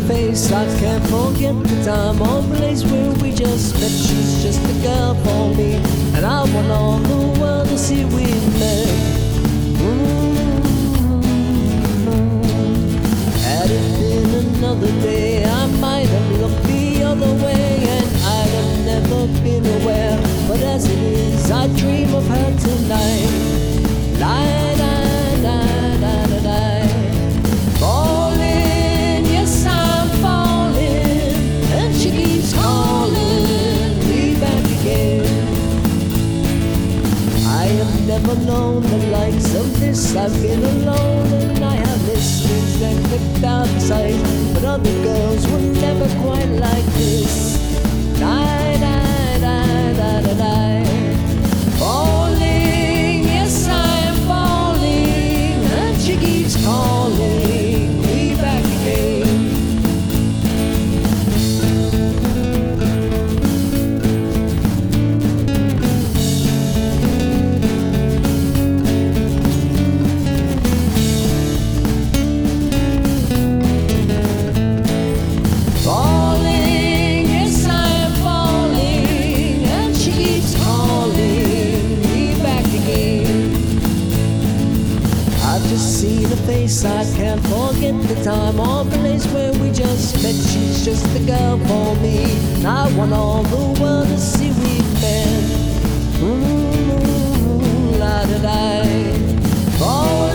face. I can't forget the time or place where we just met. She's just a girl for me, and I want all the world to see we met. Had it been another day, I might have looked the other way, and I'd have never been aware. But as it is, I dream of her tonight. Lie, lie, lie, lie, lie, lie. Falling, yes I'm falling, and she keeps calling me back again. I have never known the likes of this. I've been alone and I have missed things that clicked out of sight, but other girls were never quite like this. Die, die, die, die, die, die. Falling, yes I'm falling, and she keeps calling me back again. Falling, yes I'm falling, and she keeps calling me back again. I've just seen her face, I can't forget the time or place where we just met. She's just a girl for me, and I want all the world to see we met. La da da.